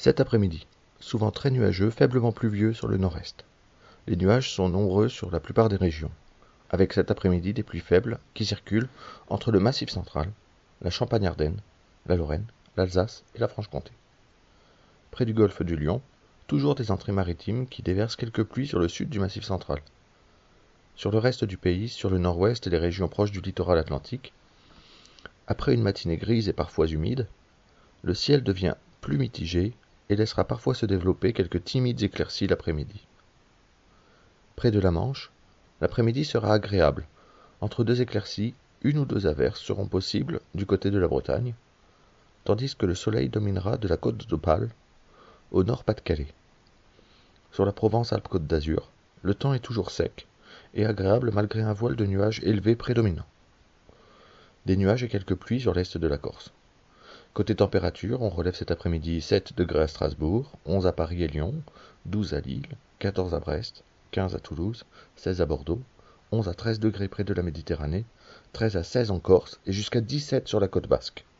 Cet après-midi, souvent très nuageux, faiblement pluvieux sur le nord-est. Les nuages sont nombreux sur la plupart des régions, avec cet après-midi des pluies faibles qui circulent entre le Massif central, la Champagne-Ardenne, la Lorraine, l'Alsace et la Franche-Comté. Près du golfe du Lion, toujours des entrées maritimes qui déversent quelques pluies sur le sud du Massif central. Sur le reste du pays, sur le nord-ouest et les régions proches du littoral atlantique, après une matinée grise et parfois humide, le ciel devient plus mitigé et laissera parfois se développer quelques timides éclaircies l'après-midi. Près de la Manche, l'après-midi sera agréable. Entre deux éclaircies, une ou deux averses seront possibles du côté de la Bretagne, tandis que le soleil dominera de la côte d'Opale au nord Pas-de-Calais. Sur la Provence-Alpes-Côte d'Azur, le temps est toujours sec et agréable malgré un voile de nuages élevé prédominant. Des nuages et quelques pluies sur l'est de la Corse. Côté température, on relève cet après-midi 7 degrés à Strasbourg, 11 à Paris et Lyon, 12 à Lille, 14 à Brest, 15 à Toulouse, 16 à Bordeaux, 11 à 13 degrés près de la Méditerranée, 13 à 16 en Corse et jusqu'à 17 sur la côte basque.